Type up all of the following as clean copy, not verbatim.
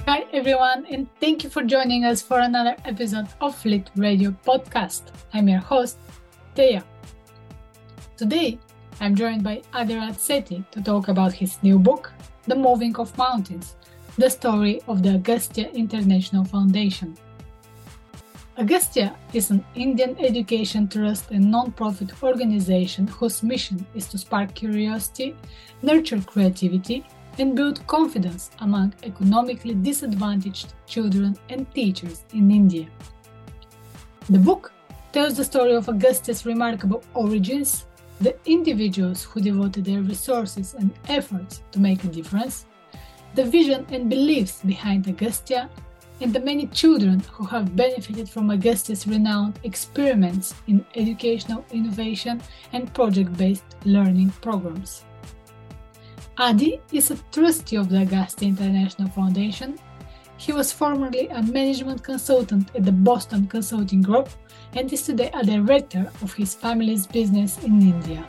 Hi everyone, and thank you for joining us for another episode of Lit Radio Podcast. I'm your host, Teya. Today, I'm joined by Adirat Sethi to talk about his new book, The Moving of Mountains, the story of the Agastya International Foundation. Agastya is an Indian education trust and non-profit organization whose mission is to spark curiosity, nurture creativity, and build confidence among economically disadvantaged children and teachers in India. The book tells the story of Agastya's remarkable origins, the individuals who devoted their resources and efforts to make a difference, the vision and beliefs behind Agastya, and the many children who have benefited from Agastya's renowned experiments in educational innovation and project-based learning programs. Adi is a trustee of the Agastya International Foundation. He was formerly a management consultant at the Boston Consulting Group and is today a director of his family's business in India.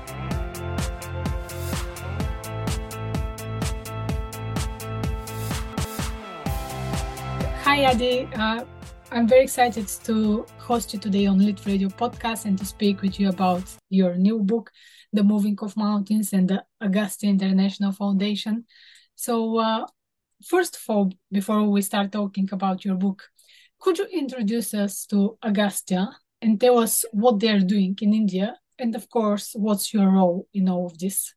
Hi Adi, I'm very excited to host you today on Lit Radio Podcast and to speak with you about your new book, The Moving of Mountains and the Agastya International Foundation. So first of all, before we start talking about your book, could you introduce us to Agastya and tell us what they are doing in India? And of course, what's your role in all of this?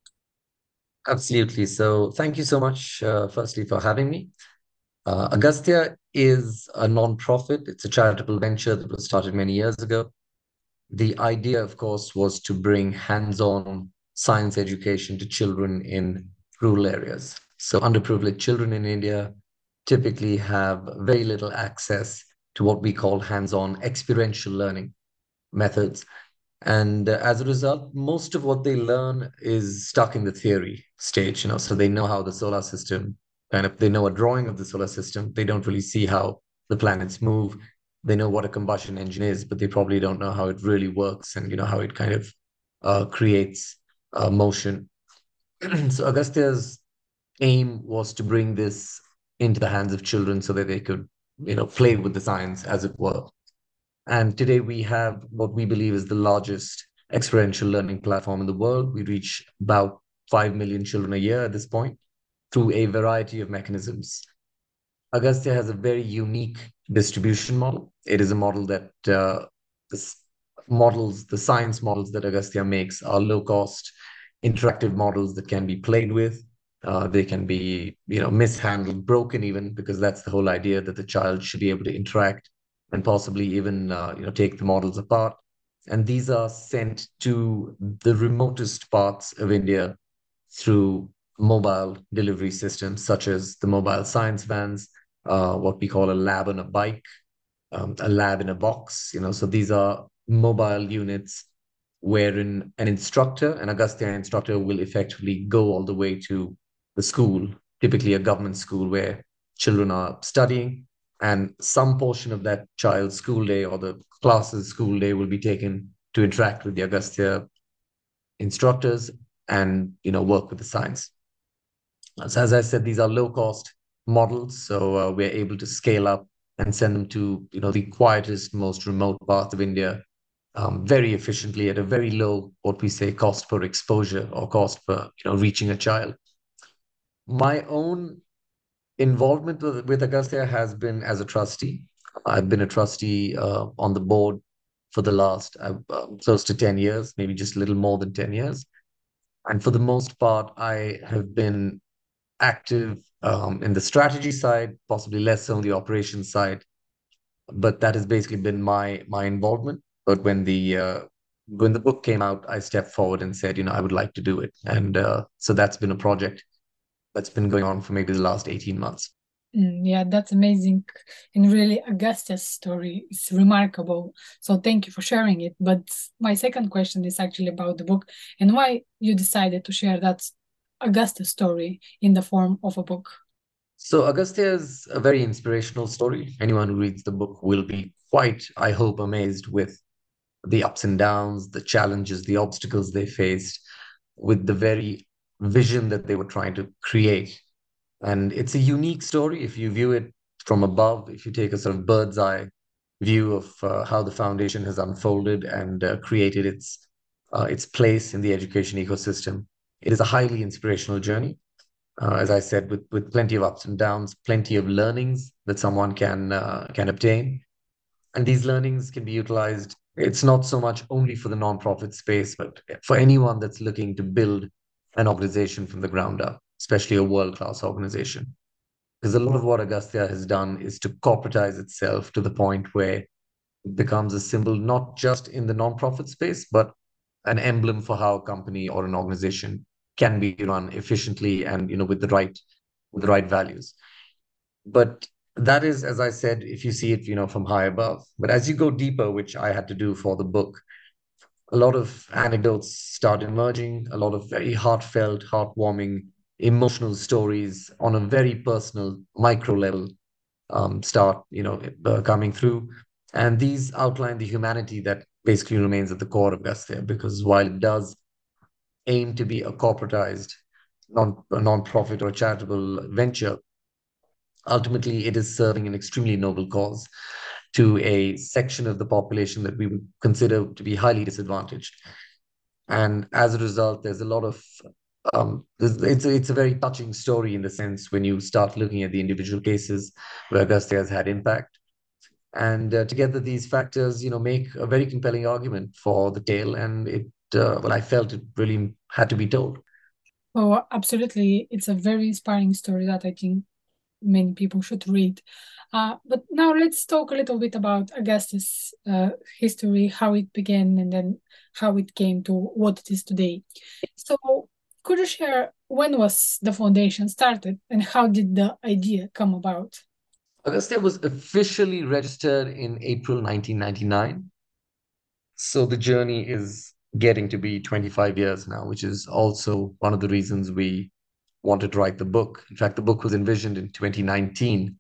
Absolutely. So thank you so much, firstly, for having me. Agastya is a non-profit. It's a charitable venture that was started many years ago. The idea, of course, was to bring hands-on science education to children in rural areas. So underprivileged children in India typically have very little access to what we call hands-on experiential learning methods. And as a result, most of what they learn is stuck in the theory stage, so they know how the solar system, they know a drawing of the solar system. They don't really see how the planets move. They know what a combustion engine is, but they probably don't know how it really works and, how it kind of creates motion. So Agastya's aim was to bring this into the hands of children so that they could, play with the science, as it were. And today we have what we believe is the largest experiential learning platform in the world. We reach about 5 million children a year at this point through a variety of mechanisms. Agastya has a very unique distribution model. It is a model that the science models that Agastya makes are low cost, interactive models that can be played with. They can be, mishandled, broken even, because that's the whole idea, that the child should be able to interact and possibly even take the models apart. And these are sent to the remotest parts of India through mobile delivery systems, such as the mobile science vans, what we call a lab on a bike, a lab in a box. So these are mobile units wherein an Agastya instructor, will effectively go all the way to the school, typically a government school where children are studying, and some portion of that child's school day or the class's school day will be taken to interact with the Agastya instructors and work with the science. So as I said, these are low cost models, so we're able to scale up and send them to the quietest, most remote parts of India very efficiently at a very low, what we say, cost per exposure or cost per reaching a child. My own involvement with Agastya has been as a trustee. I've been a trustee on the board for the last close to 10 years, maybe just a little more than 10 years. And for the most part, I have been active in the strategy side, possibly less so on the operations side. But that has basically been my involvement. But when the book came out, I stepped forward and said, I would like to do it. And so that's been a project that's been going on for maybe the last 18 months. Yeah, that's amazing. And really, Agastya's story is remarkable. So thank you for sharing it. But my second question is actually about the book and why you decided to share that Agastya story in the form of a book. So Agastya is a very inspirational story. Anyone who reads the book will be quite, I hope, amazed with the ups and downs, the challenges, the obstacles they faced, with the very vision that they were trying to create And it's a unique story if you view it from above, if you take a sort of bird's eye view of how the foundation has unfolded and created its place in the education ecosystem. It is a highly inspirational journey, as I said, with plenty of ups and downs, plenty of learnings that someone can obtain, and these learnings can be utilized. It's not so much only for the nonprofit space, but for anyone that's looking to build an organization from the ground up, especially a world-class organization. Because a lot of what Agastya has done is to corporatize itself to the point where it becomes a symbol not just in the nonprofit space, but an emblem for how a company or an organization can be run efficiently and with the right values. But that is, as I said, if you see it, from high above. But as you go deeper, which I had to do for the book, a lot of anecdotes start emerging, a lot of very heartfelt, heartwarming, emotional stories on a very personal, micro level start, coming through. And these outline the humanity that basically remains at the core of Gastya, because while it does aim to be a corporatized, a non-profit or charitable venture, ultimately it is serving an extremely noble cause to a section of the population that we would consider to be highly disadvantaged. And as a result, there's a lot of it's a very touching story in the sense when you start looking at the individual cases where Agastya has had impact. And together, these factors, make a very compelling argument for the tale. And I felt it really had to be told. Oh, absolutely. It's a very inspiring story that I think many people should read. But now let's talk a little bit about Augustus' history, how it began, and then how it came to what it is today. So, could you share when was the foundation started and how did the idea come about? Agastya was officially registered in April 1999. So the journey is getting to be 25 years now, which is also one of the reasons we wanted to write the book. In fact, the book was envisioned in 2019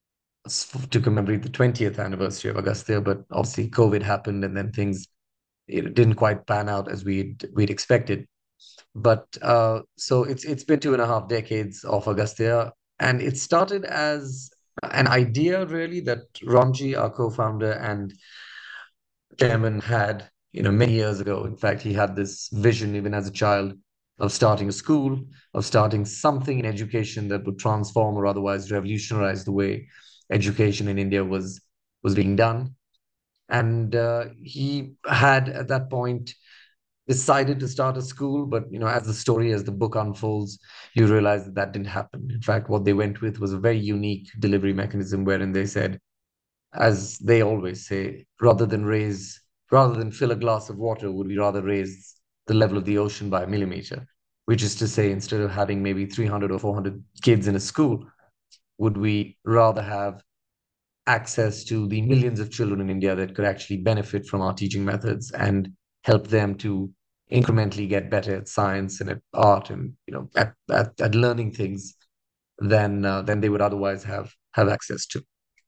to commemorate the 20th anniversary of Agastya, but obviously COVID happened and then things didn't quite pan out as we'd expected. But so it's been 2.5 decades of Agastya, and it started as an idea really that Ramji, our co-founder and chairman, had many years ago. In fact, he had this vision even as a child of starting a school, of starting something in education that would transform or otherwise revolutionize the way education in India was being done. And he had at that point decided to start a school, but as the story, as the book unfolds, you realize that that didn't happen. In fact, what they went with was a very unique delivery mechanism, wherein they said, as they always say, rather than fill a glass of water, would we rather raise the level of the ocean by a millimeter? Which is to say, instead of having maybe 300 or 400 kids in a school, would we rather have access to the millions of children in India that could actually benefit from our teaching methods and help them to incrementally get better at science and at art and at learning things than they would otherwise have access to.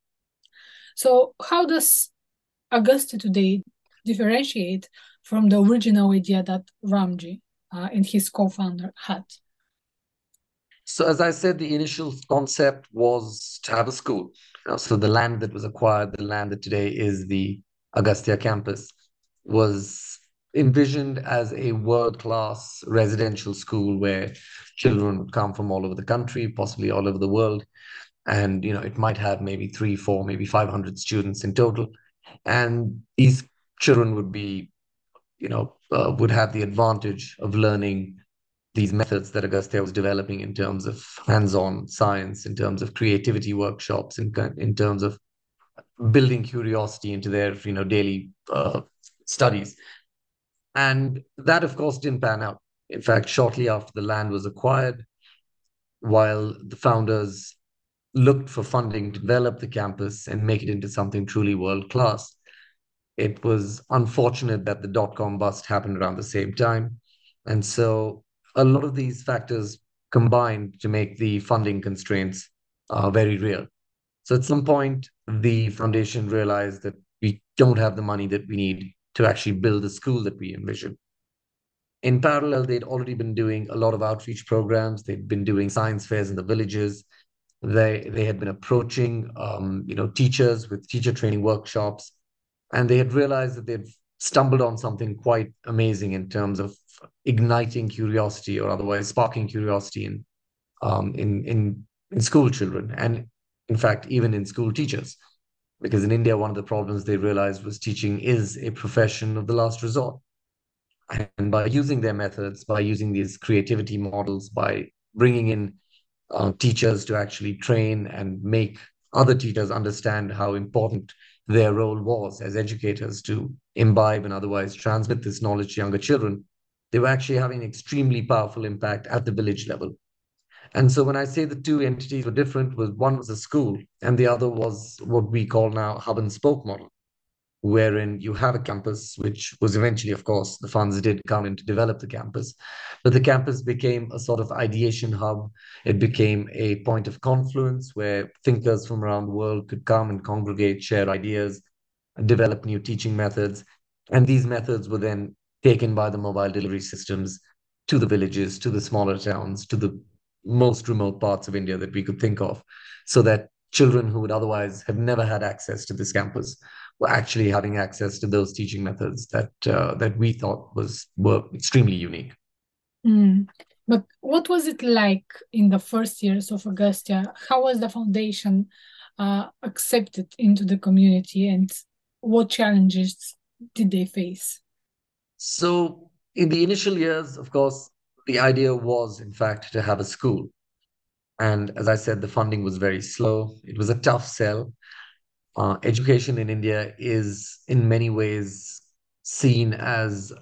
So, how does Augusta today differentiate from the original idea that Ramji and his co-founder had? So, as I said, the initial concept was to have a school. So, the land that was acquired, the land that today is the Agastya campus, was envisioned as a world-class residential school where children would come from all over the country, possibly all over the world. And, it might have maybe three, four, maybe 500 students in total. And these children would have the advantage of learning these methods that Agastya was developing in terms of hands-on science, in terms of creativity workshops, in terms of building curiosity into their daily studies. And that, of course, didn't pan out. In fact, shortly after the land was acquired, while the founders looked for funding to develop the campus and make it into something truly world class, it was unfortunate that the dot-com bust happened around the same time. And so a lot of these factors combined to make the funding constraints very real. So at some point, the foundation realized that we don't have the money that we need to actually build the school that we envision. In parallel, they'd already been doing a lot of outreach programs. They'd been doing science fairs in the villages. They had been approaching teachers with teacher training workshops, and they had realized that they'd stumbled on something quite amazing in terms of igniting curiosity, or otherwise sparking curiosity in school children, and in fact even in school teachers. Because in India, one of the problems they realized was teaching is a profession of the last resort. And by using their methods, by using these creativity models, by bringing in teachers to actually train and make other teachers understand how important their role was as educators to imbibe and otherwise transmit this knowledge to younger children, they were actually having an extremely powerful impact at the village level. And so when I say the two entities were different, was one was a school and the other was what we call now hub and spoke model, wherein you have a campus, which was eventually, of course, the funds did come in to develop the campus, but the campus became a sort of ideation hub. It became a point of confluence where thinkers from around the world could come and congregate, share ideas, develop new teaching methods. And these methods were then taken by the mobile delivery systems to the villages, to the smaller towns, to the most remote parts of India that we could think of, so that children who would otherwise have never had access to this campus were actually having access to those teaching methods that we thought were extremely unique. Mm. But what was it like in the first years of Agastya? How was the foundation accepted into the community, and what challenges did they face? So in the initial years, of course, the idea was, in fact, to have a school. And as I said, the funding was very slow. It was a tough sell. Education in India is in many ways seen as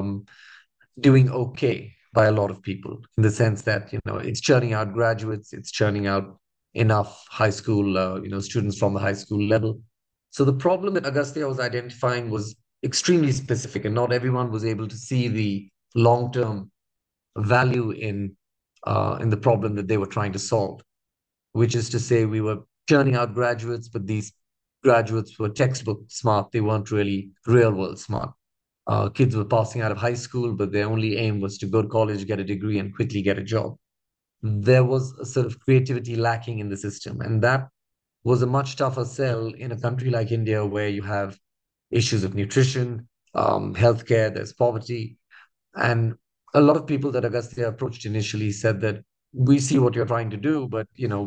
doing okay by a lot of people, in the sense that it's churning out graduates, it's churning out enough high school students from the high school level. So the problem that Agastya was identifying was extremely specific, and not everyone was able to see the long term value in the problem that they were trying to solve, which is to say, we were churning out graduates, but these graduates were textbook smart. They weren't really real world smart. Kids were passing out of high school, but their only aim was to go to college, get a degree, and quickly get a job. There was a sort of creativity lacking in the system. And that was a much tougher sell in a country like India, where you have issues of nutrition, healthcare, there's poverty. And a lot of people that Agastya approached initially said that we see what you're trying to do, but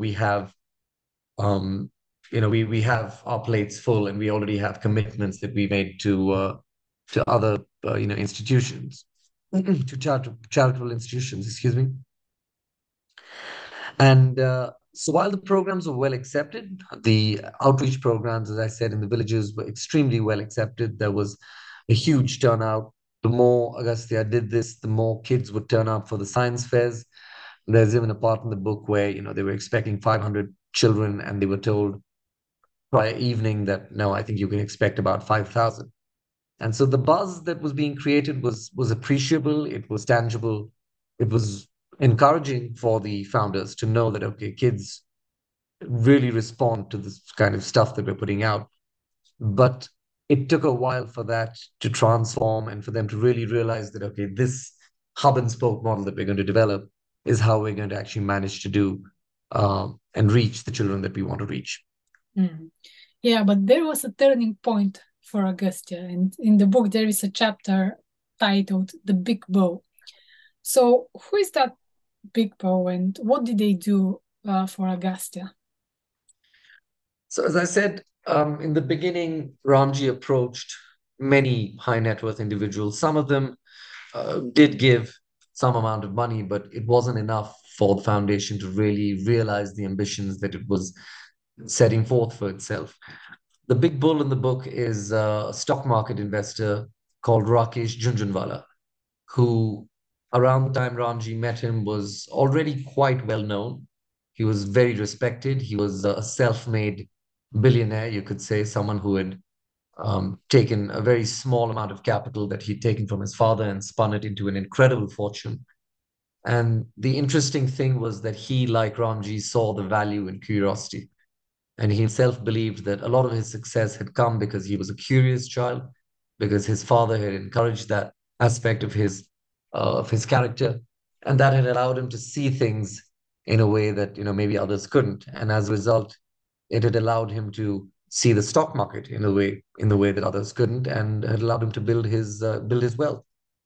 um, we have our plates full, and we already have commitments that we made to other institutions, to charitable institutions, excuse me. And so while the programs were well accepted, the outreach programs, as I said, in the villages were extremely well accepted. There was a huge turnout. The more Agastya did this, the more kids would turn out for the science fairs. There's even a part in the book where they were expecting 500 children, and they were told by evening that no, I think you can expect about 5,000. And so the buzz that was being created was appreciable, it was tangible, it was encouraging for the founders to know that, okay, kids really respond to this kind of stuff that we're putting out. But it took a while for that to transform and for them to really realize that, okay, this hub and spoke model that we're going to develop is how we're going to actually manage to do and reach the children that we want to reach. Mm. Yeah, but there was a turning point for Agastya, and in the book there is a chapter titled "The Big Bow." So, who is that Big Bow, and what did they do for Agastya? So, as I said, in the beginning, Ramji approached many high net worth individuals. Some of them did give some amount of money, but it wasn't enough for the foundation to really realize the ambitions that it was setting forth for itself. The big bull in the book is a stock market investor called Rakesh Jhunjhunwala, who, around the time Ramji met him, was already quite well known. He was very respected. He was a self-made billionaire, you could say, someone who had taken a very small amount of capital that he'd taken from his father and spun it into an incredible fortune. And the interesting thing was that he, like Ramji, saw the value in curiosity. And he himself believed that a lot of his success had come because he was a curious child, because his father had encouraged that aspect of his. of his character, and that had allowed him to see things in a way that maybe others couldn't. And as a result, it had allowed him to see the stock market in the way that others couldn't, and had allowed him to build his wealth.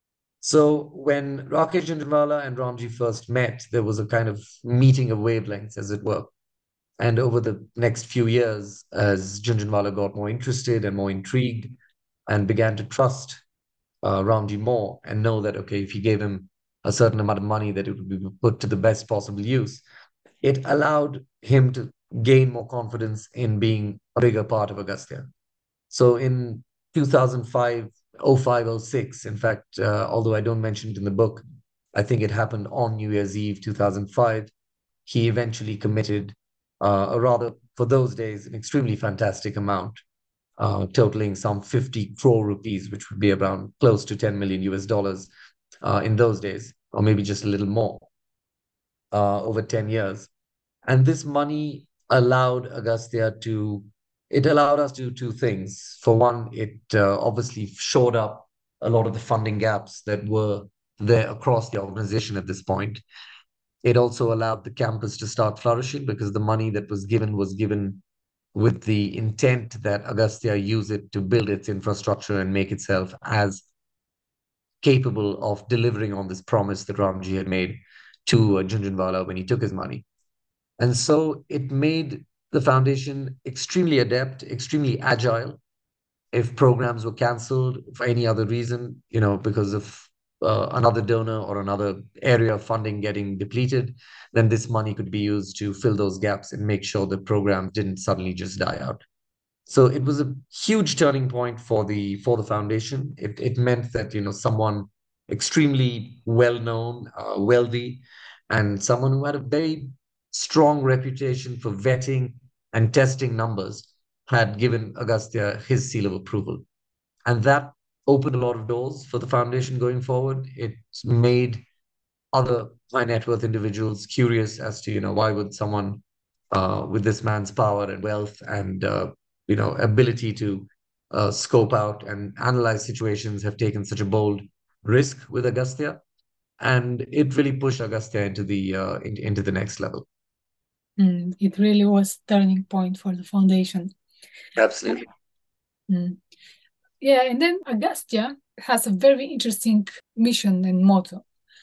So when Rakesh Jhunjhunwala and Ramji first met, there was a kind of meeting of wavelengths, as it were. And over the next few years, as Jhunjhunwala got more interested and more intrigued and began to trust Ramji more and know that, okay, if he gave him a certain amount of money, that it would be put to the best possible use, it allowed him to gain more confidence in being a bigger part of Agastya. So in 2005, oh 05, oh 06, in fact, although I don't mention it in the book, I think it happened on New Year's Eve 2005, he eventually committed, a rather, for those days, an extremely fantastic amount, totaling some 50 crore rupees, which would be around close to 10 million US dollars in those days, or maybe just a little more, over 10 years. And this money allowed Agastya to, it allowed us to do two things. For one, it obviously shored up a lot of the funding gaps that were there across the organization at this point. It also allowed the campus to start flourishing because the money that was given with the intent that Agastya use it to build its infrastructure and make itself as capable of delivering on this promise that Ramji had made to Jhunjhunwala when he took his money. And so it made the foundation extremely adept, extremely agile. If programs were cancelled for any other reason, because of another donor or another area of funding getting depleted, then this money could be used to fill those gaps and make sure the program didn't suddenly just die out. So it was a huge turning point for the foundation. It meant that someone extremely well known, wealthy, and someone who had a very strong reputation for vetting and testing numbers had given Agastya his seal of approval, and that opened a lot of doors for the foundation going forward. It made other high net worth individuals curious as to why would someone with this man's power and wealth and ability to scope out and analyze situations have taken such a bold risk with Agastya, and it really pushed Agastya into the next level. It really was turning point for the foundation. Absolutely. Yeah, and then Agastya has a very interesting mission and motto.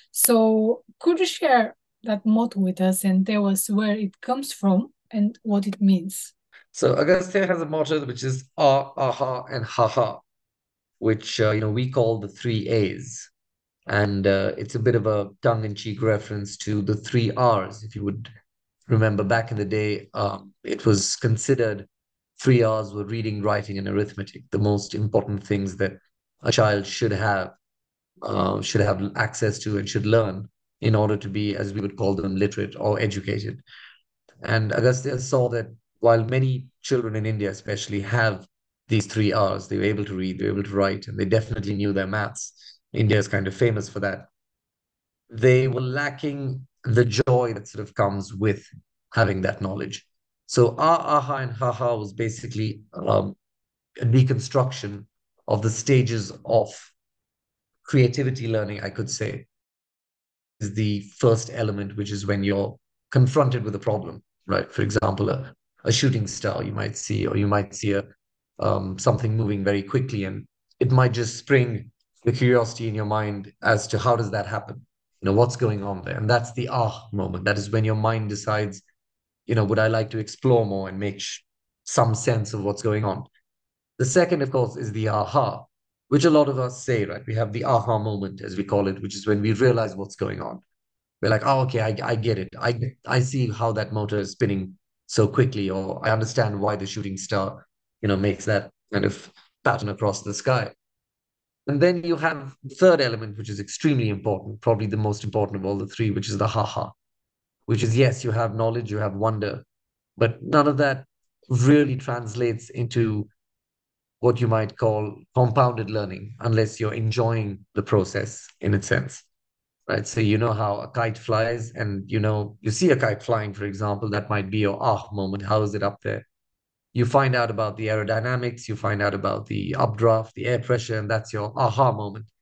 So could you share that motto with us and tell us where it comes from and what it means? So Agastya has a motto which is aha, and ha, which we call the three A's. And it's a bit of a tongue-in-cheek reference to the three R's. If you would remember back in the day, it was considered 3 R's were reading, writing, and arithmetic, the most important things that a child should have access to and should learn in order to be, as we would call them, literate or educated. And Agastya saw that while many children in India, especially, have these 3 R's, they were able to read, they were able to write, and they definitely knew their maths. India is kind of famous for that. They were lacking the joy that sort of comes with having that knowledge. So aha, and ha was basically a deconstruction of the stages of creativity learning, I could say, is the first element, which is when you're confronted with a problem, right? For example, a shooting star you might see, or you might see something moving very quickly, and it might just spring the curiosity in your mind as to how does that happen? What's going on there? And that's the moment. That is when your mind decides, would I like to explore more and make some sense of what's going on? The second, of course, is the aha, which a lot of us say, right? We have the aha moment, as we call it, which is when we realize what's going on. We're like, oh, okay, I get it. I see how that motor is spinning so quickly, or I understand why the shooting star, makes that kind of pattern across the sky. And then you have the third element, which is extremely important, probably the most important of all the three, which is the ha, which is, yes, you have knowledge, you have wonder, but none of that really translates into what you might call compounded learning unless you're enjoying the process in its sense, right? So you know how a kite flies, and you see a kite flying, for example, that might be your moment. How is it up there? You find out about the aerodynamics, you find out about the updraft, the air pressure, and that's your aha moment.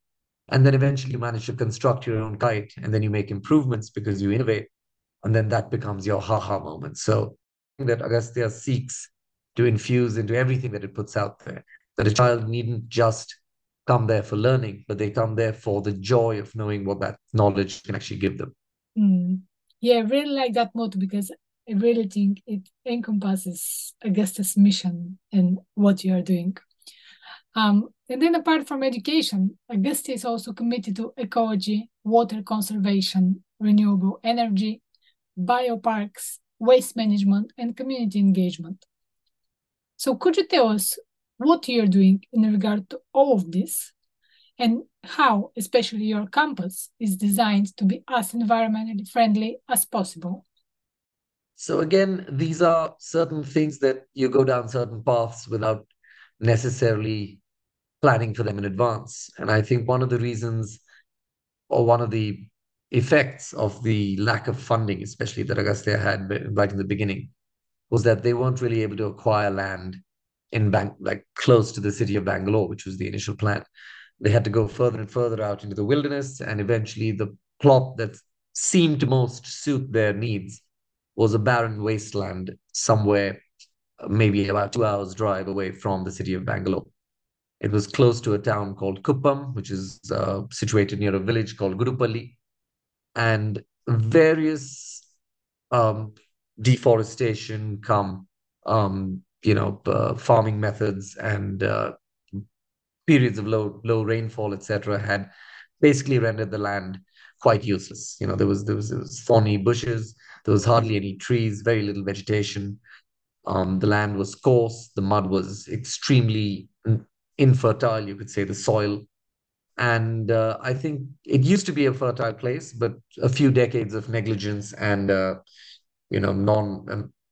And then eventually you manage to construct your own kite, and then you make improvements because you innovate, and then that becomes your haha moment. So that Agastya seeks to infuse into everything that it puts out there, that a child needn't just come there for learning, but they come there for the joy of knowing what that knowledge can actually give them. Mm. Yeah, I really like that motto because I really think it encompasses Augusta's mission and what you are doing. And then apart from education, Augusta is also committed to ecology, water conservation, renewable energy, bioparks, waste management, and community engagement. So could you tell us what you're doing in regard to all of this and how, especially your campus, is designed to be as environmentally friendly as possible? So again, these are certain things that you go down certain paths without necessarily planning for them in advance. And I think one of the reasons, or one of the effects of the lack of funding, especially that Agastya had right in the beginning, was that they weren't really able to acquire land like close to the city of Bangalore, which was the initial plan. They had to go further and further out into the wilderness, and eventually the plot that seemed to most suit their needs was a barren wasteland somewhere, maybe about 2 hours drive away from the city of Bangalore. It was close to a town called Kuppam, which is situated near a village called Gurupalli, and various um, deforestation, farming methods and periods of low rainfall, etc., had basically rendered the land quite useless. There was thorny bushes, there was hardly any trees, very little vegetation. The land was coarse, the mud was extremely infertile, you could say, the soil. And I think it used to be a fertile place, but a few decades of negligence and non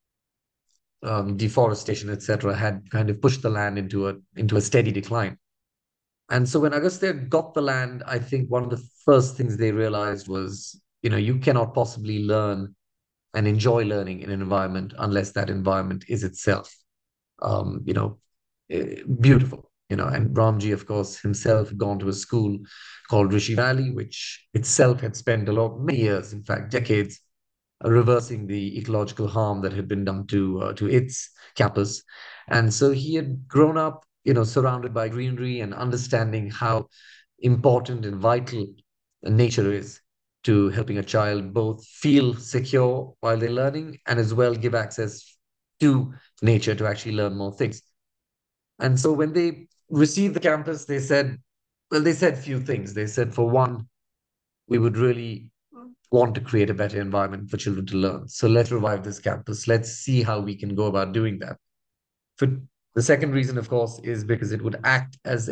deforestation, etc., had kind of pushed the land into a steady decline. And so when Agastya got the land, I think one of the first things they realized was, you cannot possibly learn and enjoy learning in an environment unless that environment is itself, um, you know, beautiful. And Ramji, of course, himself had gone to a school called Rishi Valley, which itself had spent many years, in fact, decades, reversing the ecological harm that had been done to its campus. And so he had grown up, surrounded by greenery and understanding how important and vital nature is to helping a child both feel secure while they're learning and as well give access to nature to actually learn more things. And so when they received the campus, they said few things. They said, for one, we would really want to create a better environment for children to learn. So let's revive this campus. Let's see how we can go about doing that. For the second reason, of course, is because it would act as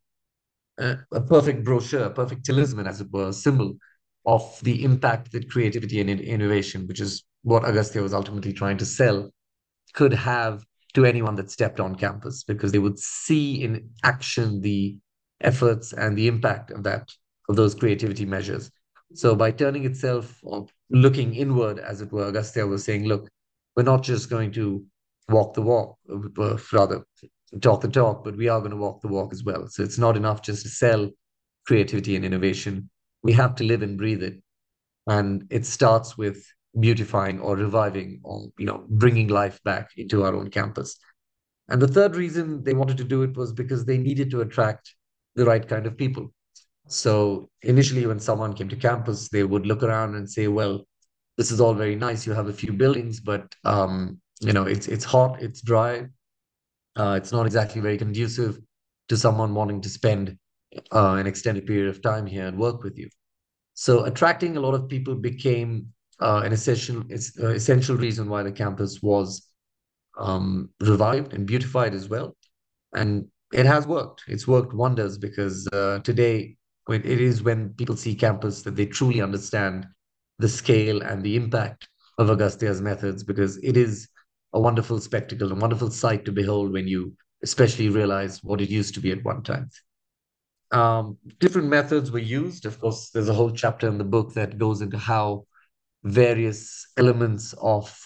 a perfect brochure, a perfect talisman, as it were, a symbol of the impact that creativity and innovation, which is what Agastya was ultimately trying to sell, could have to anyone that stepped on campus, because they would see in action the efforts and the impact of those creativity measures. So by turning itself or looking inward, as it were, Agastya was saying, look, we're not just going to walk the walk, rather talk the talk, but we are going to walk the walk as well. So it's not enough just to sell creativity and innovation. We have to live and breathe it. And it starts with beautifying or reviving or bringing life back into our own campus. And the third reason they wanted to do it was because they needed to attract the right kind of people. So initially, when someone came to campus, they would look around and say, well, this is all very nice, you have a few buildings, but it's hot, it's dry, it's not exactly very conducive to someone wanting to spend an extended period of time here and work with you. So attracting a lot of people became an essential reason why the campus was revived and beautified as well. And it has worked. It's worked wonders, because today it is when people see campus that they truly understand the scale and the impact of Agastya's methods, because it is a wonderful spectacle, a wonderful sight to behold when you especially realize what it used to be at one time. Different methods were used. Of course, there's a whole chapter in the book that goes into how various elements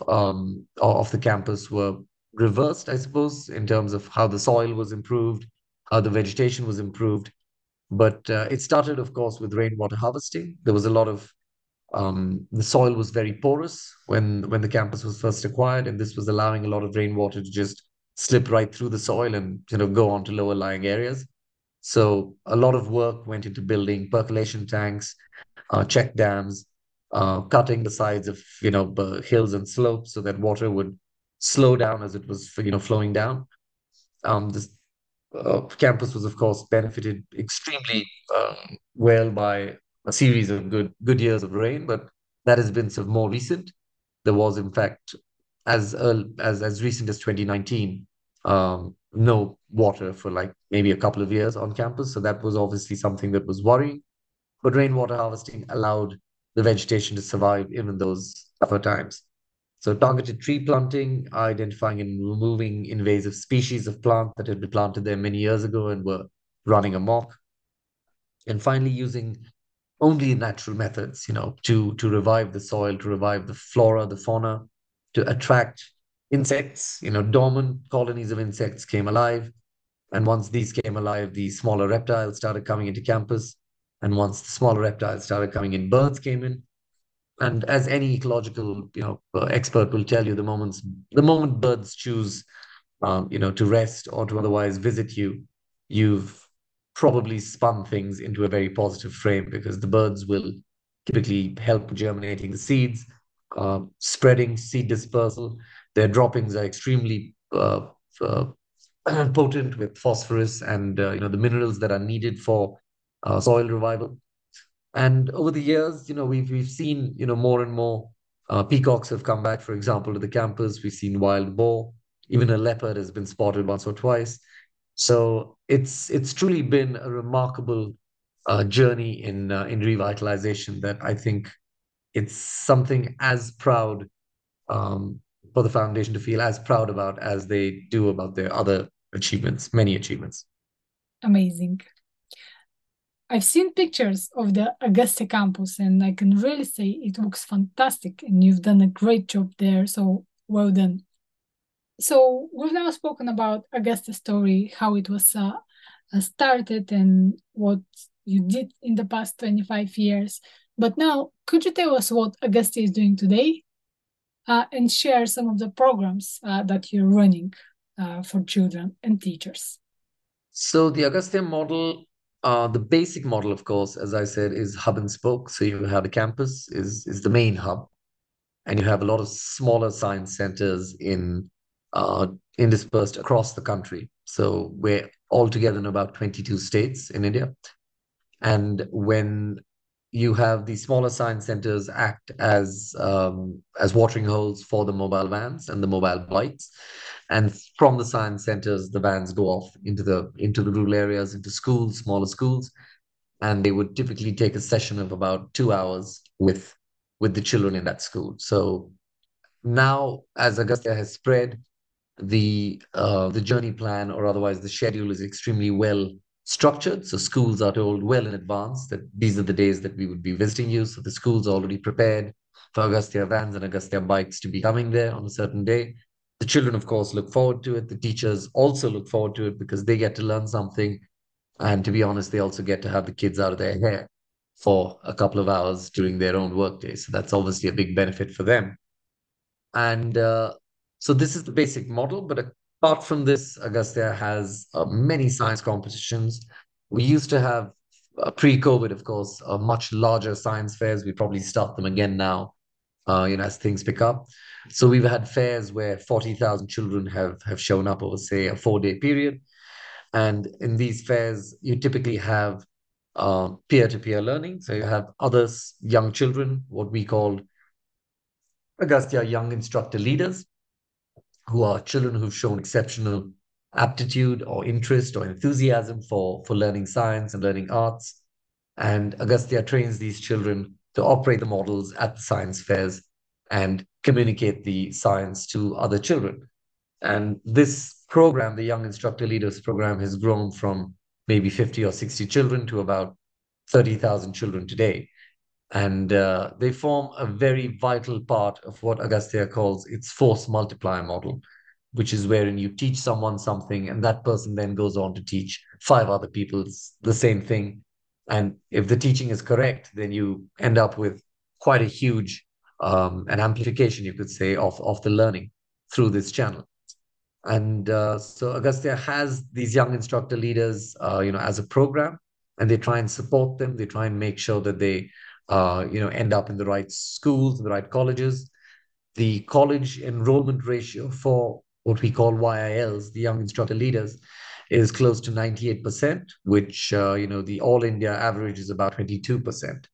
of the campus were reversed, I suppose, in terms of how the soil was improved, how the vegetation was improved. But it started, of course, with rainwater harvesting. There was a lot of the soil was very porous when the campus was first acquired, and this was allowing a lot of rainwater to just slip right through the soil and go on to lower lying areas. So a lot of work went into building percolation tanks, check dams, cutting the sides of hills and slopes so that water would slow down as it was flowing down. This campus was, of course, benefited extremely well by a series of good years of rain, but that has been sort of more recent. There was, in fact, as recent as 2019, no water for like maybe a couple of years on campus. So that was obviously something that was worrying. But rainwater harvesting allowed the vegetation to survive even those tougher times. So targeted tree planting, identifying and removing invasive species of plant that had been planted there many years ago and were running amok. And finally, using only natural methods, to revive the soil, to revive the flora, the fauna, to attract insects. Dormant colonies of insects came alive. And once these came alive, the smaller reptiles started coming into campus. And once the smaller reptiles started coming in, birds came in. And as any ecological, expert will tell you, the moment birds choose, to rest or to otherwise visit you, you've probably spun things into a very positive frame because the birds will typically help germinating the seeds, spreading seed dispersal. Their droppings are extremely uh, potent with phosphorus and the minerals that are needed for soil revival. And over the years, we've seen more and more peacocks have come back, for example, to the campus. We've seen wild boar, even a leopard has been spotted once or twice. So it's truly been a remarkable journey in revitalization that I think it's something as proud for the foundation to feel as proud about as they do about their other achievements, many achievements. Amazing. I've seen pictures of the Augusta campus, and I can really say it looks fantastic, and you've done a great job there. So well done. So we've now spoken about Augusta's story, how it was started, and what you did in the past 25 years. But now, could you tell us what Augusta is doing today, and share some of the programs that you're running for children and teachers? So the Agastya model, the basic model, of course, as I said, is hub and spoke. So you have a campus is the main hub, and you have a lot of smaller science centers in dispersed across the country. So we're all together in about 22 states in India. And when you have these smaller science centers act as watering holes for the mobile vans and the mobile bikes, and from the science centers, the vans go off into the rural areas, into schools, smaller schools, and they would typically take a session of about 2 hours with the children in that school. So now, as Agastya has spread, the journey plan or otherwise the schedule is extremely well structured. So schools are told well in advance that these are the days that we would be visiting you. So the school's already prepared for Agastya vans and Agastya bikes to be coming there on a certain day. The children, of course, look forward to it. The teachers also look forward to it because they get to learn something. And to be honest, they also get to have the kids out of their hair for a couple of hours during their own workday. So that's obviously a big benefit for them. And so this is the basic model. But apart from this, Agastya has many science competitions. We used to have, pre-COVID, of course, much larger science fairs. We probably start them again now, as things pick up. So we've had fairs where 40,000 children have shown up over, say, a 4-day period. And in these fairs, you typically have peer-to-peer learning. So you have others, young children, what we call Agastya young instructor leaders, who are children who've shown exceptional aptitude or interest or enthusiasm for learning science and learning arts. And Agastya trains these children to operate the models at the science fairs and communicate the science to other children. And this program, the Young Instructor Leaders program, has grown from maybe 50 or 60 children to about 30,000 children today. And they form a very vital part of what Agastya calls its force multiplier model. which is wherein you teach someone something and that person then goes on to teach five other people the same thing. And if the teaching is correct, then you end up with quite a huge an amplification, you could say, of the learning through this channel. And so Agastya has these young instructor leaders, as a program, and they try and support them. They try and make sure that they, end up in the right schools, the right colleges. The college enrollment ratio for what we call YILs, the young instructor leaders, is close to 98%, which, the all India average is about 22%.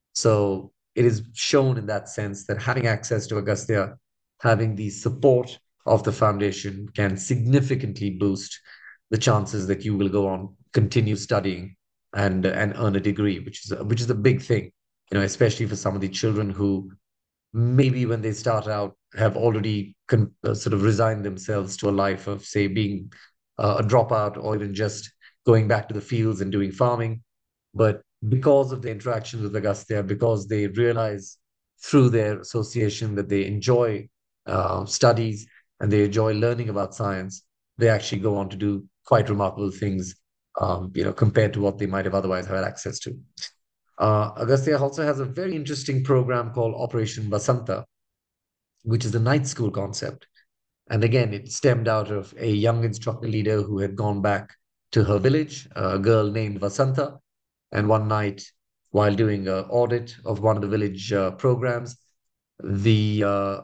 So it is shown in that sense that having access to Agastya, having the support of the foundation can significantly boost the chances that you will go on, continue studying and earn a degree, which is a big thing, especially for some of the children who maybe when they start out have already sort of resigned themselves to a life of, say, being a dropout or even just going back to the fields and doing farming. But because of the interaction with Agastya, because they realize through their association that they enjoy studies and they enjoy learning about science, they actually go on to do quite remarkable things, compared to what they might have otherwise had access to. Agastya also has a very interesting program called Operation Basanta, which is the night school concept. And again, it stemmed out of a young instructor leader who had gone back to her village, a girl named Vasanta. And one night, while doing an audit of one of the village programs, the, uh,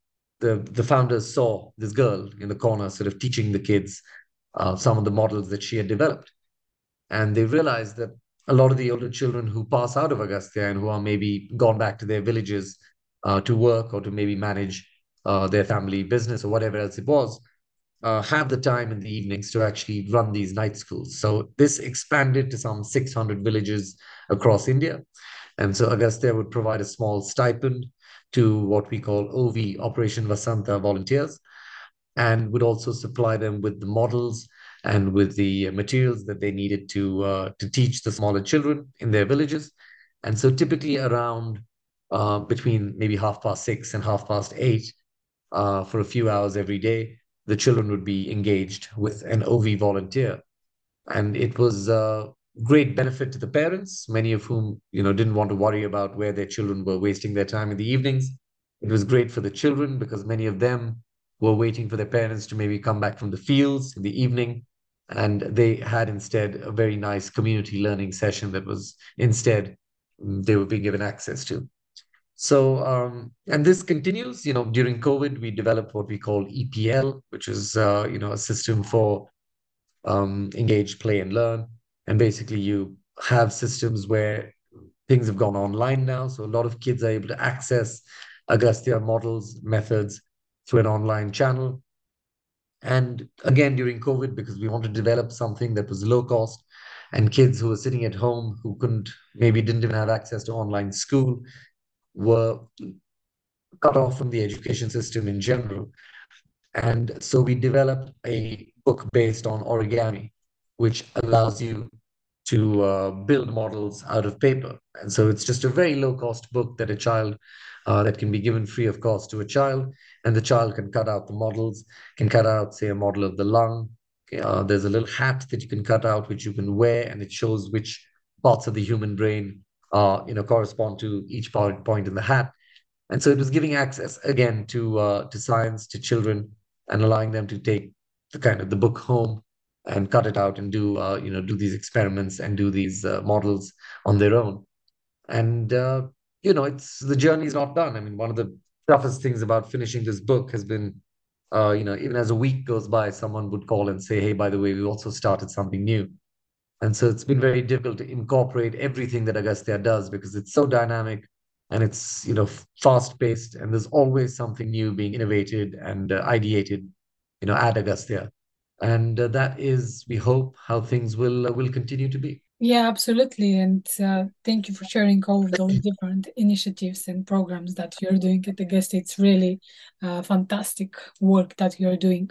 the founders saw this girl in the corner, sort of teaching the kids some of the models that she had developed. And they realized that a lot of the older children who pass out of Agastya and who are maybe gone back to their villages to work or to maybe manage their family business or whatever else it was, have the time in the evenings to actually run these night schools. So this expanded to some 600 villages across India. And so Agastya would provide a small stipend to what we call OV, Operation Vasanta volunteers, and would also supply them with the models and with the materials that they needed to teach the smaller children in their villages. And so typically around between maybe 6:30 and 8:30, for a few hours every day, the children would be engaged with an OV volunteer. And it was a great benefit to the parents, many of whom, didn't want to worry about where their children were wasting their time in the evenings. It was great for the children because many of them were waiting for their parents to maybe come back from the fields in the evening. And they had instead a very nice community learning session that was instead they were being given access to. So, and this continues, during COVID, we developed what we call EPL, which is, a system for engage, play, and learn. And basically, you have systems where things have gone online now. So a lot of kids are able to access Agastya models, methods through an online channel. And again, during COVID, because we wanted to develop something that was low cost and kids who were sitting at home who maybe didn't even have access to online school were cut off from the education system in general. And so we developed a book based on origami, which allows you to build models out of paper. And so it's just a very low cost book that that can be given free of cost to a child. And the child can cut out the models, can cut out, say, a model of the lung. There's a little hat that you can cut out, which you can wear, and it shows which parts of the human brain correspond to each point in the hat. And so it was giving access again to science to children and allowing them to take the book home and cut it out and do these experiments and do these models on their own. And it's the journey is not done. I mean, one of the toughest things about finishing this book has been, even as a week goes by, someone would call and say, "Hey, by the way, we also started something new." And so it's been very difficult to incorporate everything that Agastya does because it's so dynamic and it's fast paced, and there's always something new being innovated and ideated, at Agastya. And that is, we hope, how things will continue to be. Yeah, absolutely. And thank you for sharing all of those different initiatives and programs that you're doing at Agastya. It's really fantastic work that you're doing.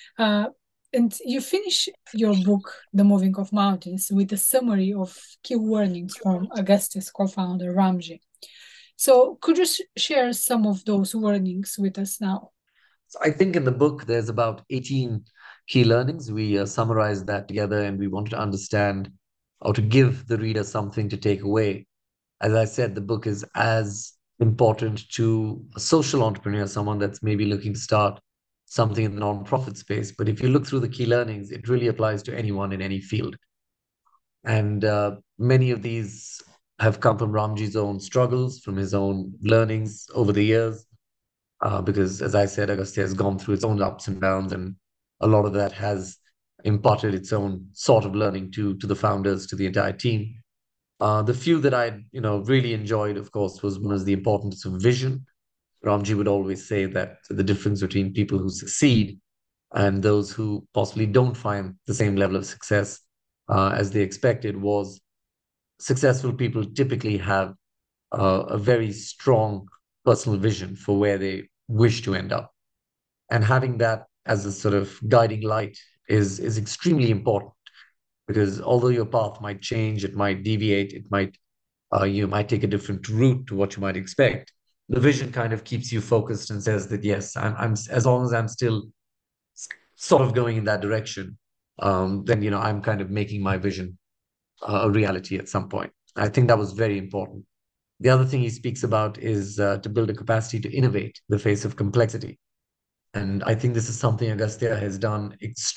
And you finish your book, The Moving of Mountains, with a summary of key warnings from Agastya's co-founder, Ramji. So could you share some of those warnings with us now? So I think in the book, there's about 18 key learnings. We summarized that together and we wanted to understand or to give the reader something to take away. As I said, the book is as important to a social entrepreneur, someone that's maybe looking to start something in the nonprofit space. But if you look through the key learnings, it really applies to anyone in any field. And many of these have come from Ramji's own struggles, from his own learnings over the years. Because, as I said, Agastya has gone through its own ups and downs, and a lot of that has imparted its own sort of learning to the founders, to the entire team. The few that I, really enjoyed, of course, was the importance of vision. Ramji would always say that the difference between people who succeed and those who possibly don't find the same level of success as they expected was successful people typically have a very strong personal vision for where they wish to end up. And having that as a sort of guiding light is extremely important because although your path might change, it might deviate, it might you might take a different route to what you might expect. The vision kind of keeps you focused and says that yes, I'm as long as I'm still sort of going in that direction, then I'm kind of making my vision a reality at some point. I think that was very important. The other thing he speaks about is to build a capacity to innovate in the face of complexity. And I think this is something Agastya has done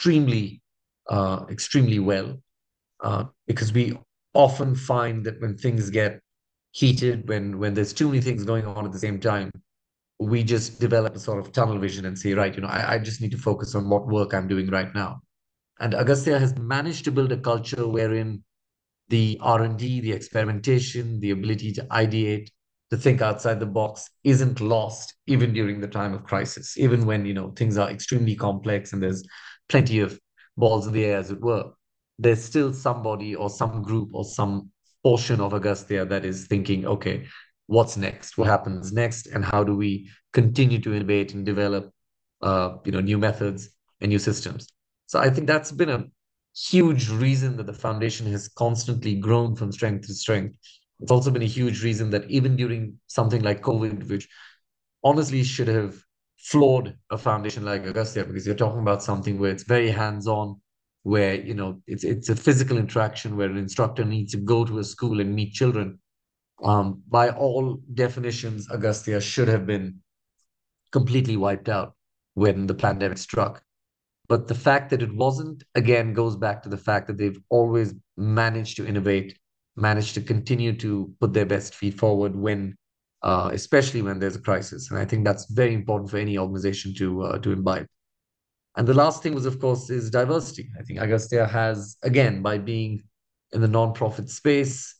extremely well, because we often find that when things get heated, when there's too many things going on at the same time, we just develop a sort of tunnel vision and say, right, I just need to focus on what work I'm doing right now. And Agastya has managed to build a culture wherein the R&D, the experimentation, the ability to ideate, to think outside the box isn't lost even during the time of crisis, even when, things are extremely complex and there's plenty of balls in the air, as it were. There's still somebody or some group or some portion of Agastya that is thinking, okay, what's next? What happens next? And how do we continue to innovate and develop, new methods and new systems? So I think that's been a huge reason that the foundation has constantly grown from strength to strength. It's also been a huge reason that even during something like COVID, which honestly should have floored a foundation like Agastya, because you're talking about something where it's very hands-on, where it's a physical interaction where an instructor needs to go to a school and meet children. By all definitions, Agastya should have been completely wiped out when the pandemic struck. But the fact that it wasn't, again, goes back to the fact that they've always managed to innovate, managed to continue to put their best feet forward especially when there's a crisis. And I think that's very important for any organization to imbibe. And the last thing was, of course, is diversity. I think Agastya has, again, by being in the nonprofit space,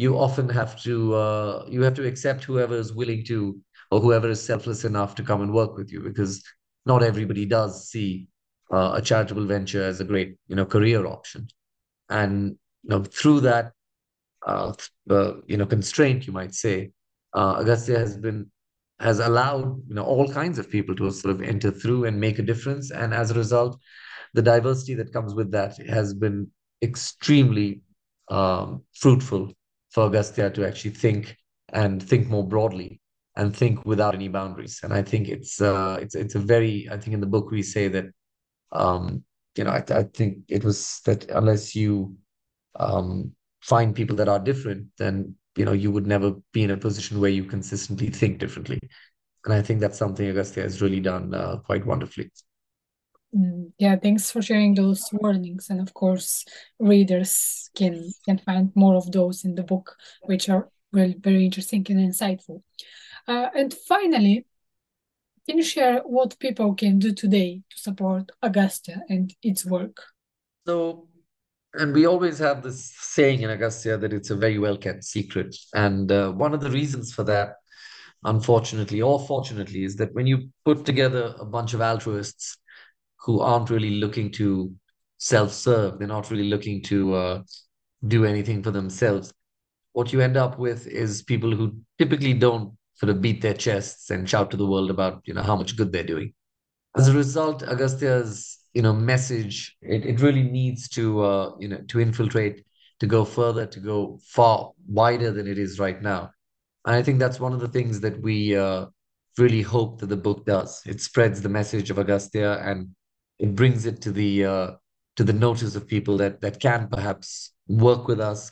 you have to accept whoever is willing to, or whoever is selfless enough to come and work with you, because not everybody does see a charitable venture as a great, career option. And through that constraint, you might say, Agastya has allowed all kinds of people to sort of enter through and make a difference. And as a result, the diversity that comes with that has been extremely fruitful for Agastya to actually think more broadly and think without any boundaries. And I think it's a very, I think in the book we say that I think it was that unless you find people that are different, then you would never be in a position where you consistently think differently. And I think that's something Agastya has really done quite wonderfully. Yeah, thanks for sharing those warnings. And of course, readers can find more of those in the book, which are very interesting and insightful. And finally, can you share what people can do today to support Agastya and its work? So, and we always have this saying in Agastya that it's a very well kept secret. And one of the reasons for that, unfortunately or fortunately, is that when you put together a bunch of altruists who aren't really looking to self-serve, they're not really looking to do anything for themselves, what you end up with is people who typically don't sort of beat their chests and shout to the world about how much good they're doing. As a result, Agastya's message, it really needs to to infiltrate, to go further, to go far wider than it is right now. And I think that's one of the things that we really hope that the book does. It spreads the message of Agastya, and it brings it to the notice of people that can perhaps work with us,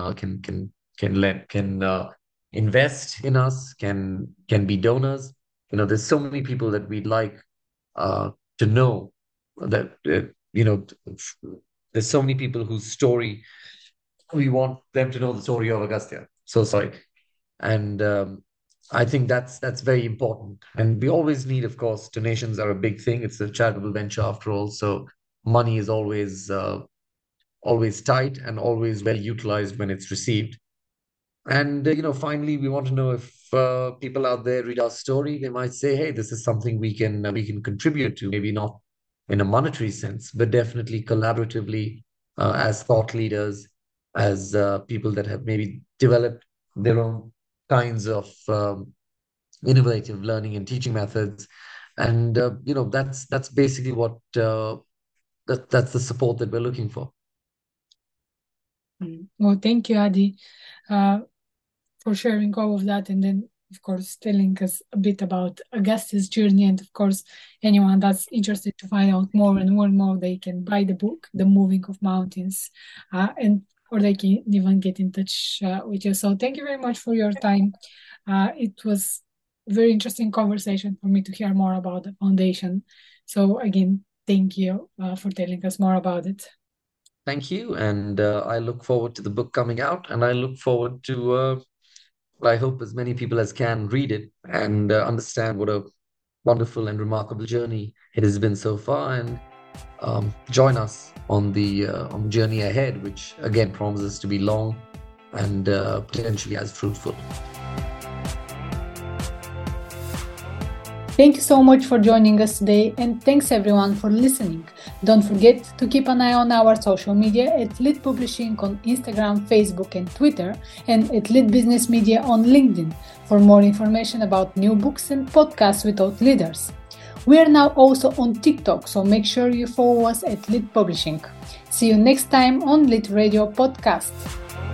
can invest in us, can be donors. There's so many people that we'd like to know that there's so many people whose story we want them to know the story of Agastya. So sorry. And I think that's very important. And we always need, of course, donations are a big thing. It's a charitable venture after all. So money is always tight and always well utilized when it's received. And finally, we want to know if people out there read our story, they might say, "Hey, this is something we can contribute to. Maybe not in a monetary sense, but definitely collaboratively as thought leaders, as people that have maybe developed their own kinds of innovative learning and teaching methods." And that's basically what that's the support that we're looking for. Well, thank you, Adi, for sharing all of that, and then, of course, telling us a bit about Agastya's journey. And of course, anyone that's interested to find out more and more, they can buy the book, The Moving of Mountains, or they can even get in touch with you. So thank you very much for your time. It was a very interesting conversation for me to hear more about the foundation. So again, thank you for telling us more about it. Thank you. And I look forward to the book coming out, and I look forward to, I hope as many people as can read it and understand what a wonderful and remarkable journey it has been so far, and join us on the journey ahead, which again promises to be long and potentially as fruitful. Thank you so much for joining us today, and thanks everyone for listening. Don't forget to keep an eye on our social media at Lit Publishing on Instagram, Facebook and Twitter, and at Lit Business Media on LinkedIn for more information about new books and podcasts with thought leaders. We are now also on TikTok, so make sure you follow us at Lit Publishing. See you next time on Lit Radio Podcast.